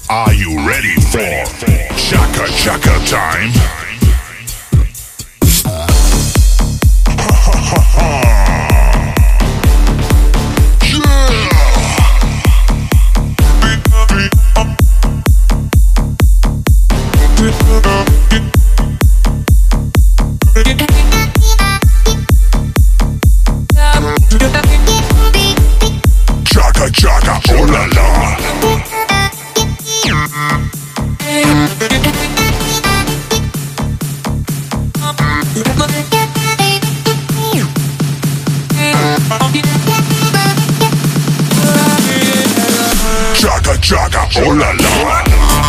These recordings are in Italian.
Are you ready for Chaka Chaka time? Chaka Chaka, oh la la. Chaka Chaka, oh la la.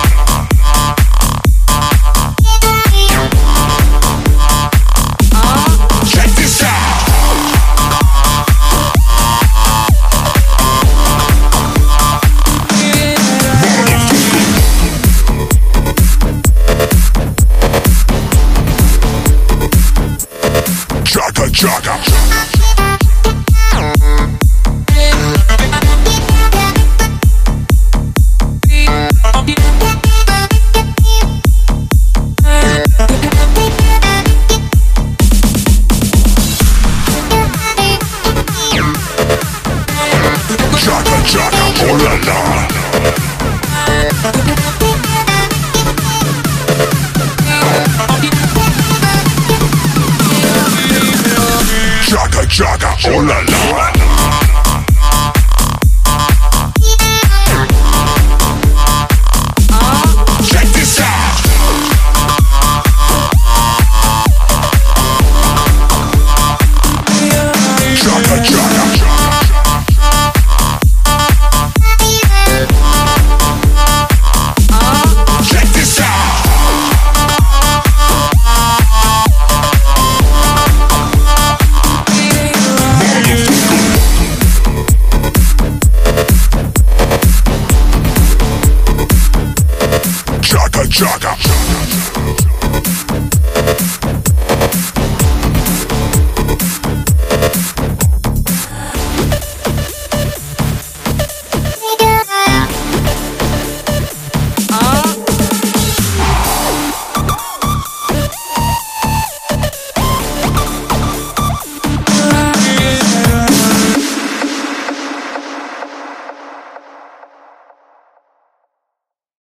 Check this out. Chaka Chaka. Chaka Chaka, oh la la. Chaka Chaka, oh la la.